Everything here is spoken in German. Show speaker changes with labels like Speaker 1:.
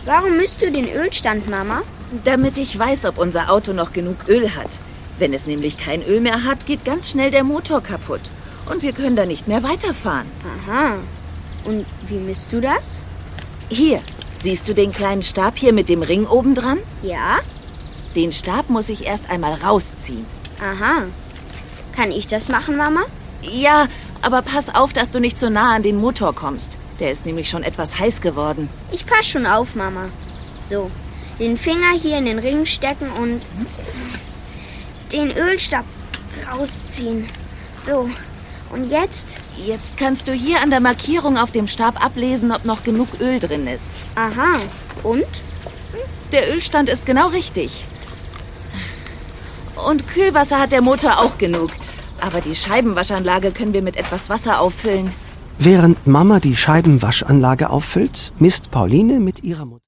Speaker 1: Warum misst du den Ölstand, Mama?
Speaker 2: Damit ich weiß, ob unser Auto noch genug Öl hat. Wenn es nämlich kein Öl mehr hat, geht ganz schnell der Motor kaputt. Und wir können da nicht mehr weiterfahren.
Speaker 1: Aha. Und wie misst du das?
Speaker 2: Hier, siehst du den kleinen Stab hier mit dem Ring oben dran?
Speaker 1: Ja.
Speaker 2: Den Stab muss ich erst einmal rausziehen.
Speaker 1: Aha. Kann ich das machen, Mama?
Speaker 2: Ja, aber pass auf, dass du nicht so nah an den Motor kommst. Der ist nämlich schon etwas heiß geworden.
Speaker 1: Ich pass schon auf, Mama. So, den Finger hier in den Ring stecken und den Ölstab rausziehen. So, und jetzt?
Speaker 2: Jetzt kannst du hier an der Markierung auf dem Stab ablesen, ob noch genug Öl drin ist.
Speaker 1: Aha, und?
Speaker 2: Der Ölstand ist genau richtig. Und Kühlwasser hat der Motor auch genug. Aber die Scheibenwaschanlage können wir mit etwas Wasser auffüllen.
Speaker 3: Während Mama die Scheibenwaschanlage auffüllt, misst Pauline mit ihrer Mutter.